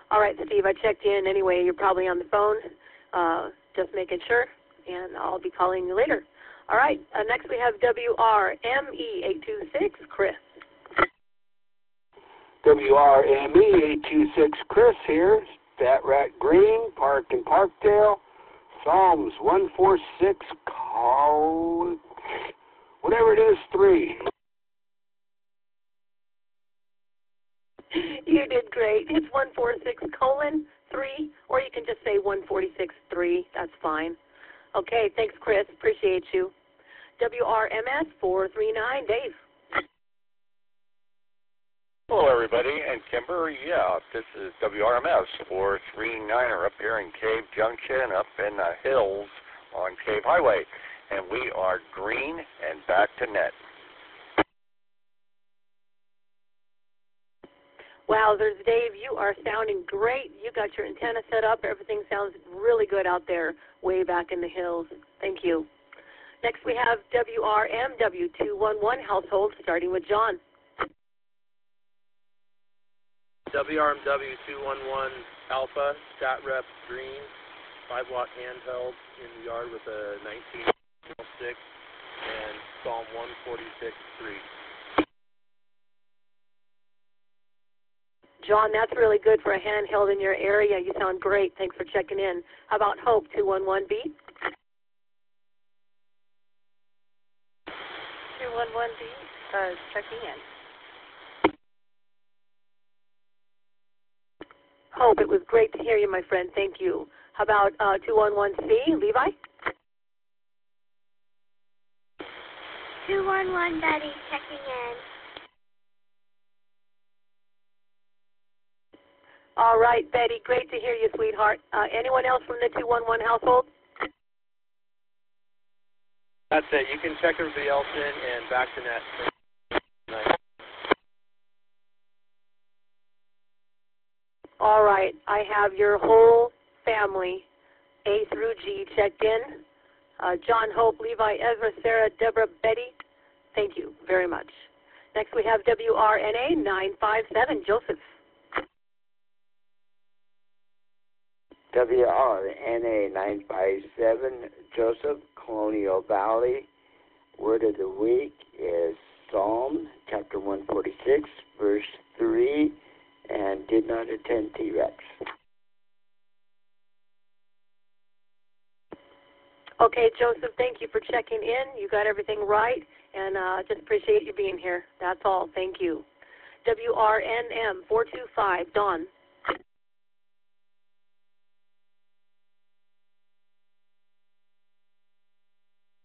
All right, Steve, I checked in anyway. You're probably on the phone, just making sure, and I'll be calling you later. All right, next we have WRME826, Chris. WRME826, Chris here. Fat Rat Green, parked in Parkdale. Psalms 146, whatever it is, 3. You did great. It's 146:3, or you can just say 146:3. That's fine. Okay, thanks, Chris. Appreciate you. WRMS 439, Dave. Hello, everybody, and Kimber. Yeah, this is WRMS 439er up here in Cave Junction, up in the hills on Cave Highway, and we are green and back to net. Wowzers, Dave, you are sounding great. You got your antenna set up. Everything sounds really good out there, way back in the hills. Thank you. Next, we have WRMW211 household, starting with John. WRMW211 Alpha, stat rep green, 5-watt handheld in the yard with a 1906 and Psalm 146:3. John, that's really good for a handheld in your area. You sound great. Thanks for checking in. How about Hope 211B? 211B, checking in. Hope, it was great to hear you, my friend. Thank you. How about 211C, Levi? 211 Betty, checking in. All right, Betty, great to hear you, sweetheart. Anyone else from the 211 household? That's it. You can check everybody else in and back to net. All right, I have your whole family, A through G, checked in. John, Hope, Levi, Ezra, Sarah, Deborah, Betty, thank you very much. Next we have WRNA 957, Joseph. WRNA 957, Joseph, Colonial Valley. Word of the week is Psalm, chapter 146, verse 3, and did not attend T-Rex. Okay, Joseph, thank you for checking in. You got everything right, and just appreciate you being here. That's all. Thank you. WRNM 425, Dawn.